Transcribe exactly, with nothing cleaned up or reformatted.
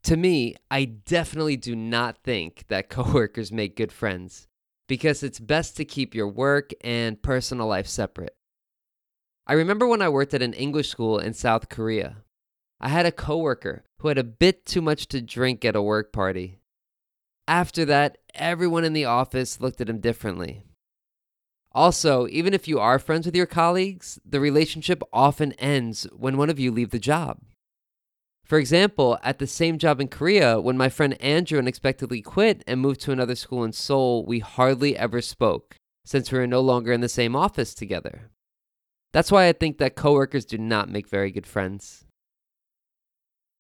To me, I definitely do not think that coworkers make good friends because it's best to keep your work and personal life separate. I remember when I worked at an English school in South Korea. I had a coworker who had a bit too much to drink at a work party. After that, everyone in the office looked at him differently. Also, even if you are friends with your colleagues, the relationship often ends when one of you leave the job. For example, at the same job in Korea, when my friend Andrew unexpectedly quit and moved to another school in Seoul, we hardly ever spoke, since we were no longer in the same office together. That's why I think that coworkers do not make very good friends.